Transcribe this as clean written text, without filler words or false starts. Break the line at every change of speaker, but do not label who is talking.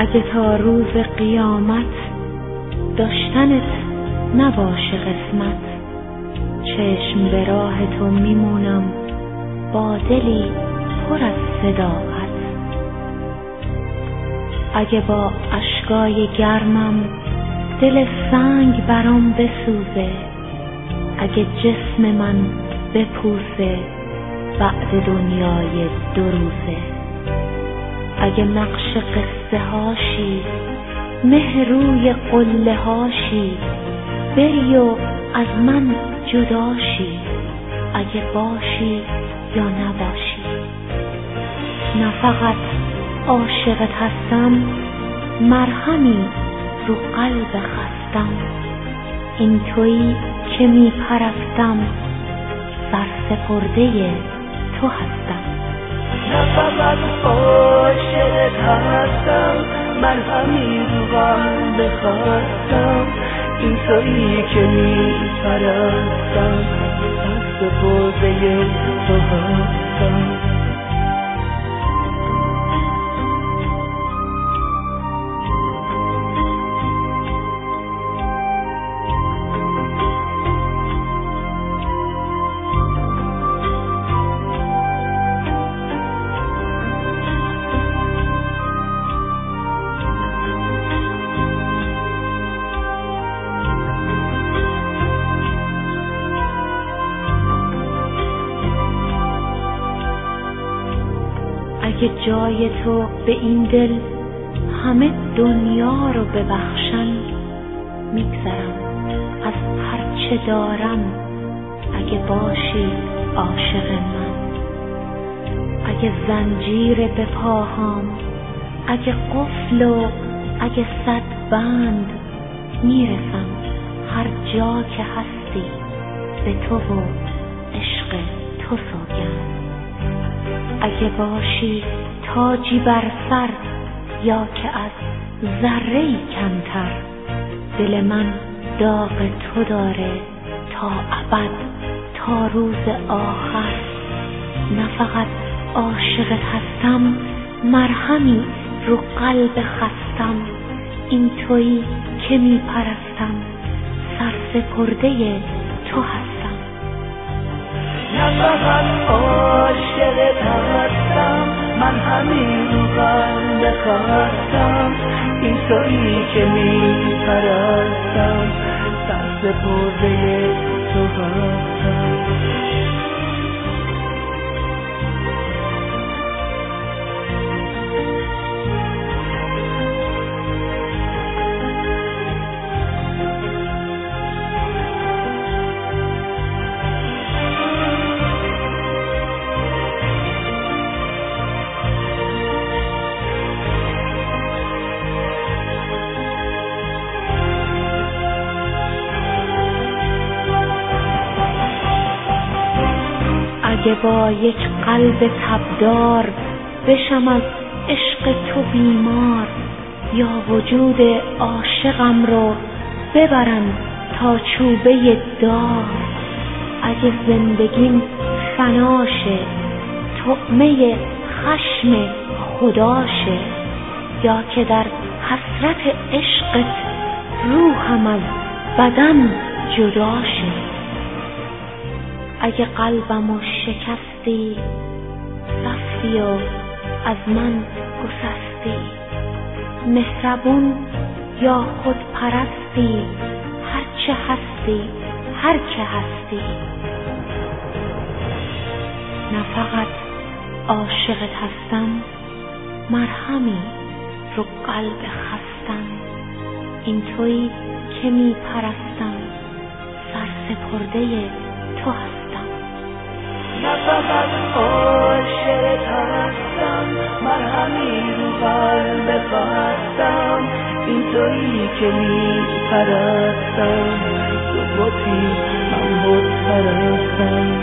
اگه تا روز قیامت داشتنت نباشه قسمت، چشم به راه تو میمونم با دلی پر از صداقت. اگه با اشکای گرمم دل سنگ برام بسوزه، اگه جسم من بپوسه بعد دنیای دو روزه، اگه نقش قصه هاشی مه روی قله هاشی، بری و از من جداشی، اگه باشی یا نباشی. نه فقط عاشقت هستم، مرهمی رو قلب خستم، این تویی که میپرستم، سرسپرده تو هستم.
نه فقط عاشقت هستم، مرهمی رو قلب خستم، این تویی که میپرستم، سرسپرده تو هستم.
اگه جای تو به این دل همه دنیا رو ببخشن، میگذرم از هر چه دارم اگه باشی عاشق من. اگه زنجیر به پاهام، اگه قفل و اگه صد بند، میرسم هر جا که هستی به تو و عشق تو سوگند. اگه باشی تاجی بر سر یا که از ذره‌ای کمتر، دل من داغ تو داره تا ابد تا روز آخر. نه فقط عاشقت هستم، مرهمی رو قلب خستم، این تویی که میپرستم، سرسپرده تو هستم.
نه فقط عاشقت هستم، من همین رو قلب خستم، این تویی که میپرستم، سرسپرده تو هستم.
اگه با یک قلب تبدار بشم از عشق تو بیمار، یا وجود عاشقم رو ببرن تا چوبه دار. اگه زندگیم فناشه، طعمه خشم خداشه، یا که در حسرت عشقت روحم از بدن جداشه. اگه قلبمو شکستی رفتی و از من گسستی، مهربون یا خود پرستی، هرچه هستی هر که هستی. نه فقط عاشقت هستم، مرهمی رو قلب خستم، این تویی که میپرستم، سرسپرده تو هستم.
نه فقط عاشقت هستم، مرهمی رو قلب خستم، این تویی که میپرستم، تو بودی من بود پرستم.